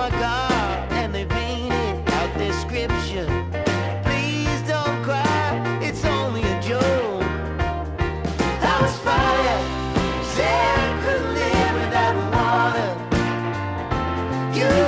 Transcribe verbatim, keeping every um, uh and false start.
my God, and they painted out their scripture. Please don't cry, it's only a joke. I was fire, said I couldn't live without water. You